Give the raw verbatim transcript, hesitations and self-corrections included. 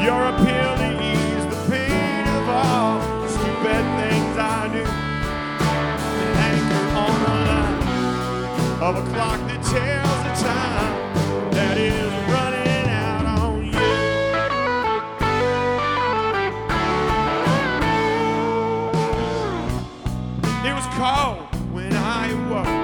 You're a pill to ease the pain of all the stupid things I do. An anchor on the line of a clock that tells the time that is running out on you. It was cold when I awoke.